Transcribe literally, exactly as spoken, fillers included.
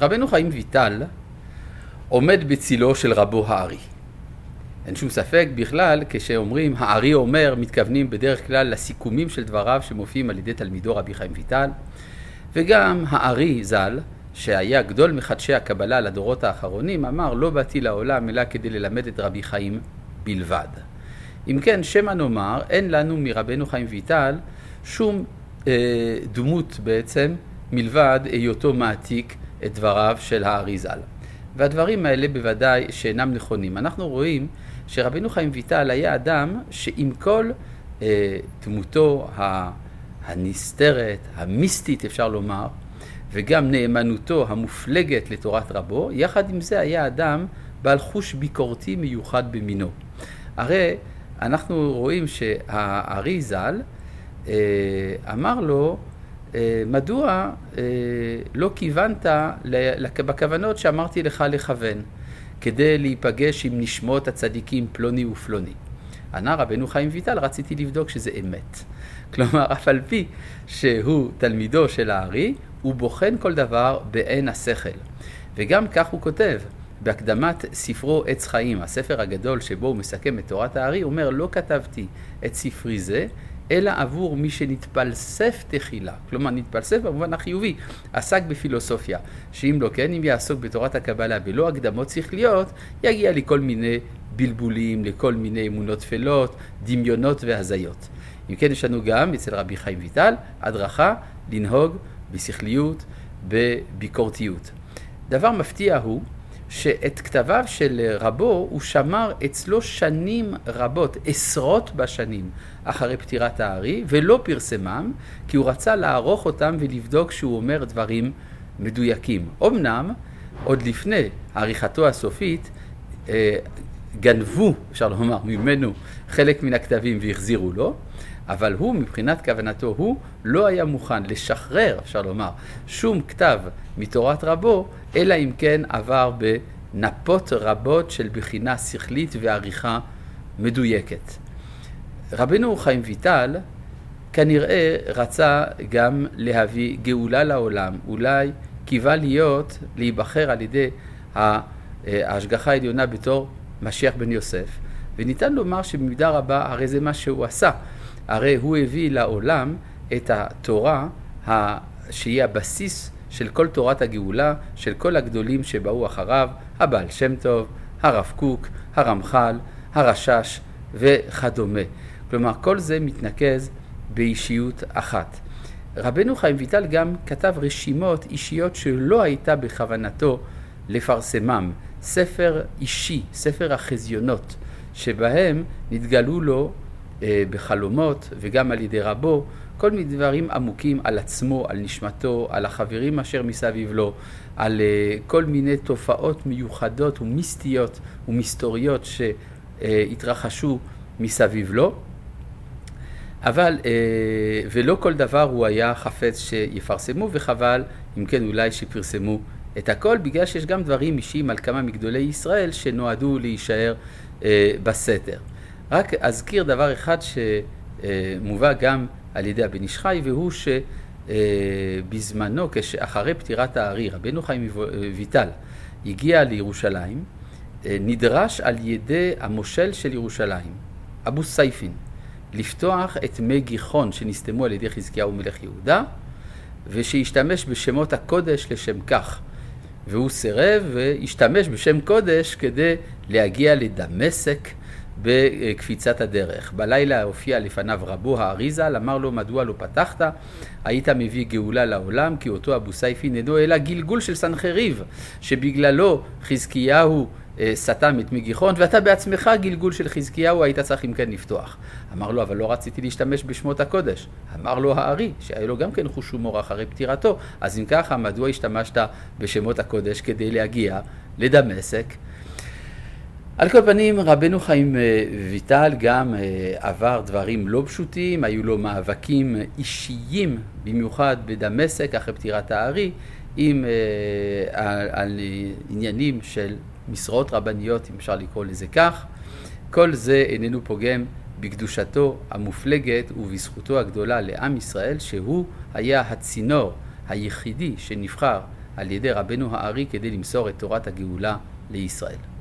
רבנו חיים ויטל עומד בצילו של רבו הארי. אין שום ספק בכלל, כשאומרים הארי אומר, מתכוונים בדרך כלל לסיכומים של דבריו שמופיעים על ידי תלמידו רבי חיים ויטל, וגם הארי ז"ל, שהיה גדול מחדשי הקבלה לדורות האחרונים, אמר לא באתי לעולם אלא כדי ללמד את רבי חיים בלבד. אם כן, שמא נאמר, אין לנו מרבנו חיים ויטל שום אה, דמות בעצם מלבד היותו מעתיק את דבריו של הארי ז"ל. והדברים האלה בוודאי שאינם נכונים. אנחנו רואים שרבנו חיים ויטל היה אדם שעם כל אה, דמותו הנסתרת, המיסטית אפשר לומר, וגם נאמנותו המופלגת לתורת רבו, יחד עם זה היה אדם בעל חוש ביקורתי מיוחד במינו. הרי אנחנו רואים שהארי ז"ל אה, אמר לו, אה, מדוע אה, לא כיוונת בכוונות שאמרתי לך לכוון, כדי להיפגש עם נשמות הצדיקים פלוני ופלוני. ענה רבנו חיים ויטל, רציתי לבדוק שזה אמת. כלומר, אף על פי שהוא תלמידו של הארי, הוא בוחן כל דבר בעין השכל. וגם כך הוא כותב, בהקדמת ספרו עץ חיים, הספר הגדול שבו הוא מסכם את תורת הארי, הוא אומר, לא כתבתי את ספרי זה, אלא עבור מי שנתפלסף תחילה. כלומר, נתפלסף במובן החיובי, עסק בפילוסופיה, שאם לא כן, אם יעסוק בתורת הקבלה ולא הקדמות שכליות, יגיע לכל מיני בלבולים, לכל מיני אמונות תפלות, דמיונות והזיות. אם כן, יש לנו גם אצל רבי חיים ויטל, הדרכה לנהוג בשכליות, בביקורתיות. דבר מפתיע הוא שאת כתביו של רבו הוא שמר אצלו שנים רבות, עשרות בשנים אחרי פטירת הארי, ולא פרסמם, כי הוא רצה לערוך אותם ולבדוק שהוא אומר דברים מדויקים. אמנם, עוד לפני עריכתו הסופית, גנבו, אפשר לומר, ממנו חלק מן הכתבים והחזירו לו, אבל הוא, מבחינת כוונתו, הוא לא היה מוכן לשחרר, אפשר לומר, שום כתב מתורת רבו, אלא אם כן עבר בנפות רבות של בחינה שכלית ועריכה מדויקת. רבנו חיים ויטל כנראה רצה גם להביא גאולה לעולם, אולי קיווה להיות, להיבחר על ידי ההשגחה העליונה בתור משיח בן יוסף, וניתן לומר שבמידה רבה הרי זה מה שהוא עשה. הרי הוא הביא לעולם את התורה שהיא הבסיס של כל תורת הגאולה, של כל הגדולים שבאו אחריו, הבעל שם טוב, הרב קוק, הרמח"ל, הרש"ש וכדומה. כלומר, כל זה מתנקז באישיות אחת. רבנו חיים ויטל גם כתב רשימות אישיות שלא הייתה בכוונתו לפרסמם. ספר אישי, ספר החזיונות, שבהם נתגלו לו בחלומות וגם על ידי רבו כל מיני דברים עמוקים על עצמו, על נשמתו, על החברים אשר מסביב לו, על כל מיני תופעות מיוחדות ומיסטיות ומסתוריות שהתרחשו מסביב לו. אבל ולא כל דבר הוא היה חפץ שיפרסמו, וחבל אם כן אולי שפרסמו את הכל, בגלל שיש גם דברים אישיים על כמה מגדולי ישראל שנועדו להישאר בסתר. רק אזכיר דבר אחד שמובא גם על ידי הבן איש חי, והוא שבזמנו, כשאחרי פטירת הארי, רבנו חיים ויטל הגיע לירושלים, נדרש על ידי המושל של ירושלים, אבו סייפין, לפתוח את מי גיחון שנסתמו על ידי חזקיהו מלך יהודה, ושישתמש בשמות הקודש לשם כך. והוא סירב והשתמש בשם קודש כדי להגיע לדמשק בקפיצת הדרך. בלילה הופיע לפניו רבו הארי ז"ל, אמר לו, מדוע לא פתחת? היית מביא גאולה לעולם, כי אותו אבו סייפין אינו אלא גלגול של סנחריב, שבגללו חזקיהו סתם את מגיחון, ואתה בעצמך גלגול של חזקיהו, היית צריך אם כן לפתוח. אמר לו, אבל לא רציתי להשתמש בשמות הקודש. אמר לו הארי, שהיה לו גם כן חוש הומור אחרי פטירתו, אז אם ככה, מדוע השתמשת בשמות הקודש כדי להגיע לדמשק? על כל פנים, רבנו חיים ויטל גם עבר דברים לא פשוטים, היו לו מאבקים אישיים, במיוחד בדמשק אחרי פטירת הארי, עם, על, על עניינים של משרות רבניות, אם אפשר לקרוא לזה כך. כל זה איננו פוגם בקדושתו המופלגת ובזכותו הגדולה לעם ישראל, שהוא היה הצינור היחידי שנבחר על ידי רבנו הארי כדי למסור את תורת הגאולה לישראל.